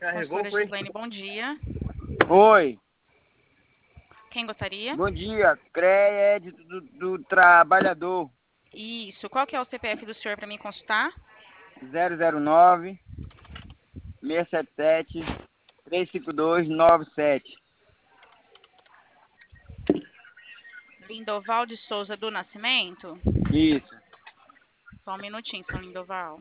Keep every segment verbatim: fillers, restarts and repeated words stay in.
Consultora Gislaine, bom dia. Oi, Quem gostaria? bom dia. Crédito do, do trabalhador. Isso. Qual que é o C P F do senhor para mim consultar? zero zero nove, seis sete sete, três cinco dois nove sete. Lindoval de Souza do Nascimento? Isso. Só um minutinho, seu Lindoval.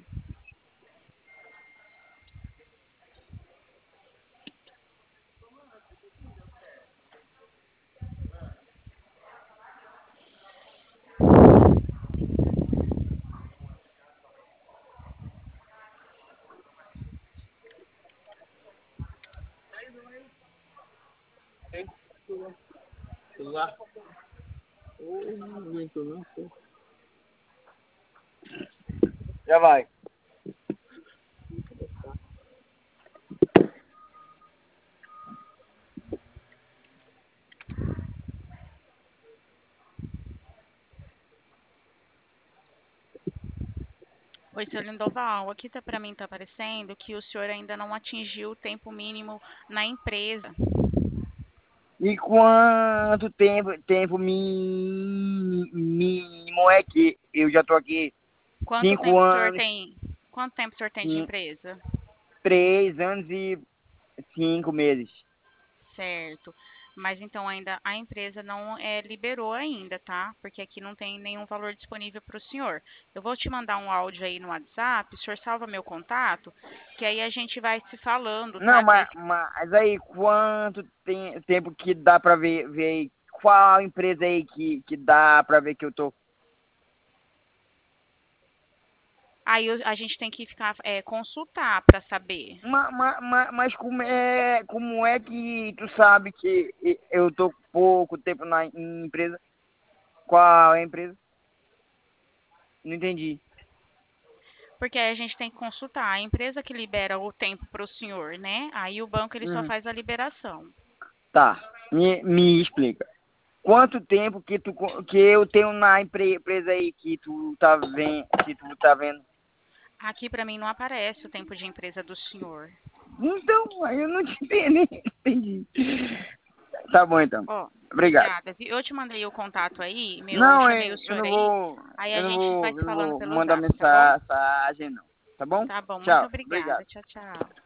Celular. Não aguento não. Já vai. Oi, seu Lindoval. Aqui tá, para mim tá aparecendo que o senhor ainda não atingiu o tempo mínimo na empresa. E quanto tempo, tempo mi- mínimo é que eu já tô aqui? Quanto Cinco tempo o senhor anos, tem? Quanto tempo o senhor tem de cin- empresa? três anos e cinco meses. Certo. Mas então ainda a empresa não é, liberou ainda, tá? Porque aqui não tem nenhum valor disponível para o senhor. Eu vou te mandar um áudio aí no WhatsApp, o senhor salva meu contato, que aí a gente vai se falando, Não, tá? Que mas, aí, mas aí quanto tem, tempo que dá pra ver, ver aí? Qual empresa aí que, que dá pra ver que eu tô? aí o- a gente tem que ficar é, consultar para saber. Ma, ma, ma, mas como é, como é que tu sabe que eu tô pouco tempo na em empresa? Qual é a empresa? Não entendi. Porque aí a gente tem que consultar a empresa que libera o tempo para o senhor, né? Aí o banco ele só Uhum. faz a liberação. Tá, me, me explica. Quanto tempo que tu co- que eu tenho na empre- empresa aí que tu tá vendo, que tu tá vendo? Aqui para mim não aparece o tempo de empresa do senhor. Então, aí eu não te entendi. entendi. Tá bom então. Ó, Obrigado. obrigada. Vi- Eu te mandei o contato aí, meu, eu Não, chamei o é, eu senhor não aí, vou, aí a eu não gente vai vou, se eu não falando vou pelo mandar zap, tá bom? mensagem não, tá bom? Tá bom, muito Tchau, obrigada. obrigado. Tchau, tchau.